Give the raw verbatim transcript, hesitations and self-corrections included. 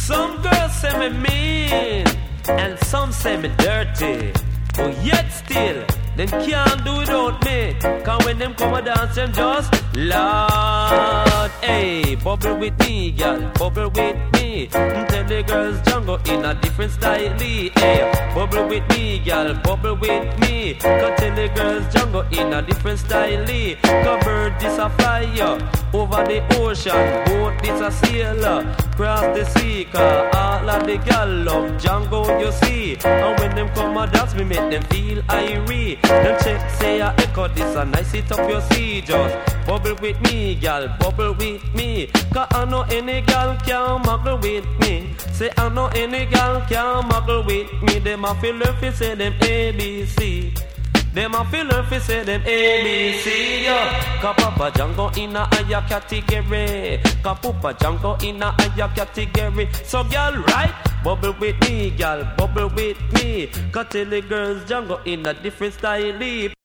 Some girls say me mean, and some say me dirty. But yet still, them can't do without me. Cause when them come a dance, them just Lord. Hey, bubble with me, girl, bubble with me. Tell the girls jungle in a different style. Hey, bubble with me, girl, bubble with me. Cause tell the girls jungle in a different style. Cause bird this a flyer over the ocean, boat this a sailor cross the sea. Cause all of the girl love Django, you see. And when them come a dance, me make them feel irie. Them check say I echo this a nice it up your see. Just bubble with me, girl, bubble with me. Cause I know any girl can muggle with me. Say I know any girl can muggle with me. Them a feel if you say them A B C. Them a feel if you say them A B C. Yeah. Cause Papa Django in a higher category. Cause Papa Django in a higher category. So girl, right? Bubble with me, girl, bubble with me. Cause tell the girls Django in a different style.